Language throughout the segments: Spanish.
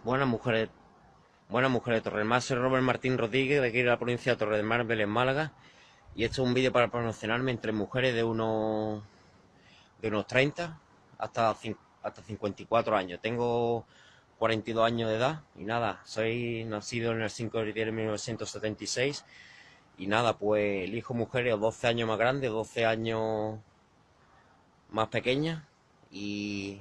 Buenas mujeres, buenas mujeres de Torre del Mar, soy Robert Martín Rodríguez de aquí de la provincia de Torre del Mar, Vélez, Málaga. Y esto es un vídeo para promocionarme entre mujeres de unos 30 hasta 54 años. Tengo 42 años de edad y nada, soy nacido en el 5 de diciembre de 1976 y nada, pues elijo mujeres o 12 años más grandes, 12 años más pequeñas y,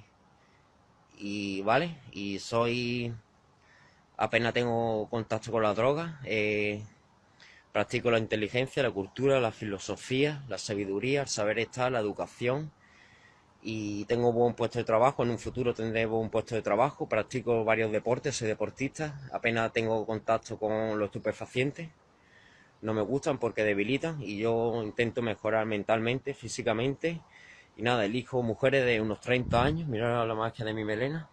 y apenas tengo contacto con la droga. Practico la inteligencia, la cultura, la filosofía, la sabiduría, el saber estar, la educación y tengo buen puesto de trabajo. En un futuro tendré buen puesto de trabajo. Practico varios deportes, soy deportista. Apenas tengo contacto con los estupefacientes. No me gustan porque debilitan y yo intento mejorar mentalmente, físicamente. Y nada, elijo mujeres de unos 30 años. Mirad la marca de mi melena.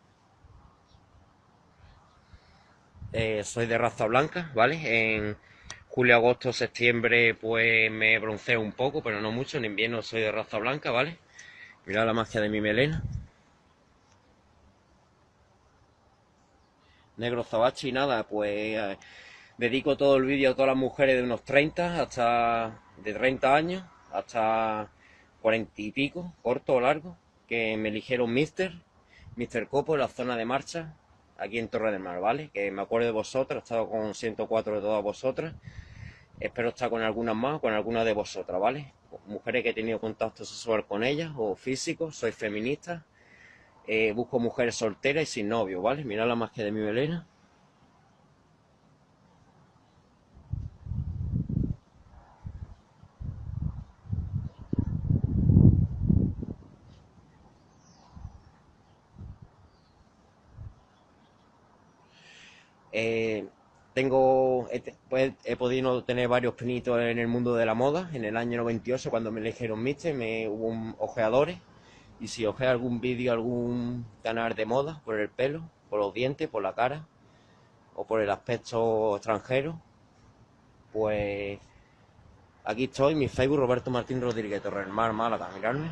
Soy de raza blanca, ¿vale? En julio, agosto, septiembre, pues me bronceo un poco, pero no mucho. En invierno soy de raza blanca, ¿vale? Mirad la magia de mi melena. Negro Zabachi y nada, pues dedico todo el vídeo a todas las mujeres de unos 30 hasta de 30 años hasta 40 y pico, corto o largo, que me eligieron Mister Copo en la zona de marcha, aquí en Torre del Mar, ¿vale? Que me acuerdo de vosotras, he estado con 104 de todas vosotras. Espero estar con algunas más, con algunas de vosotras, ¿vale? Mujeres que he tenido contacto sexual con ellas o físico, soy feminista. Busco mujeres solteras y sin novio, ¿vale? Mirad la magia de mi melena. Eh, pues, he podido tener varios pinitos en el mundo de la moda. En el año 98, cuando me eligieron Mister, hubo ojeadores. Y si ojea algún vídeo, algún canal de moda, por el pelo, por los dientes, por la cara o por el aspecto extranjero, pues aquí estoy, mi Facebook, Roberto Martín Rodríguez, Torre del Mar, Málaga, mirarme.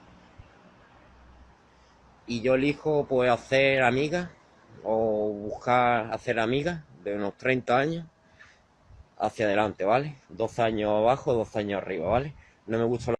Y yo elijo pues hacer amigas o buscar hacer amigas de unos 30 años hacia adelante, ¿vale? 12 años abajo, 12 años arriba, ¿vale? No me gusta